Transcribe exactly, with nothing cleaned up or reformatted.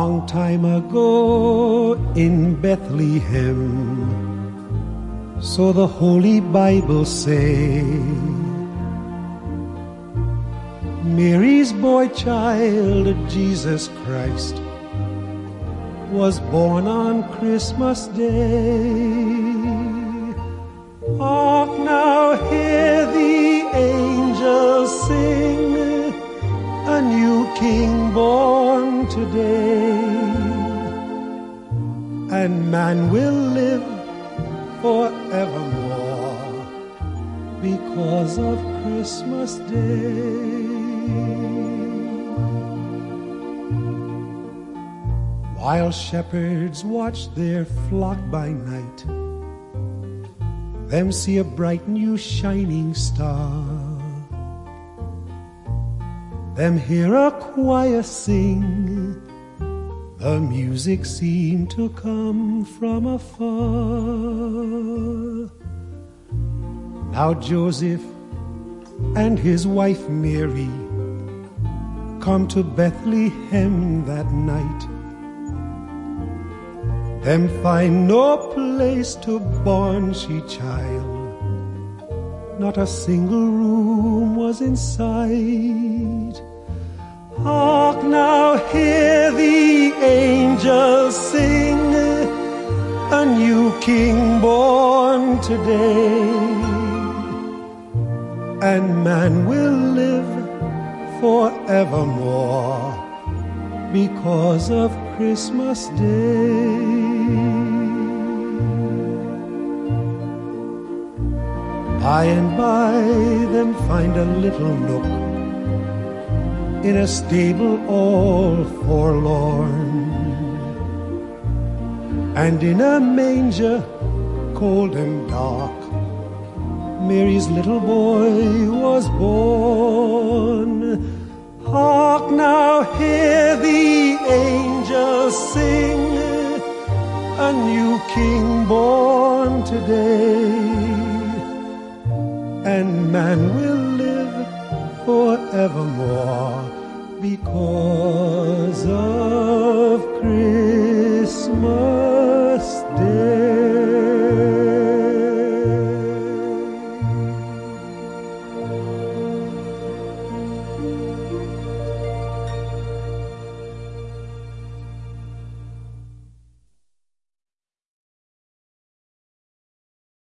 Long time ago in Bethlehem, so the Holy Bible say, Mary's boy child, Jesus Christ, was born on Christmas Day. Hark now, hear the angels sing, a new King born today, and man will live forevermore because of Christmas Day. While shepherds watch their flock by night, them see a bright new shining star. Them hear a choir sing, the music seemed to come from afar. Now Joseph and his wife Mary come to Bethlehem that night. Them find no place to born she child, not a single room was in sight. Hark now, hear the angels sing, a new King born today, and man will live forevermore because of Christmas Day. By and by them find a little nook in a stable all forlorn, and in a manger cold and dark Mary's little boy was born. Hark now, hear the angels sing, a new King born today, and man will live forevermore because of Christmas Day.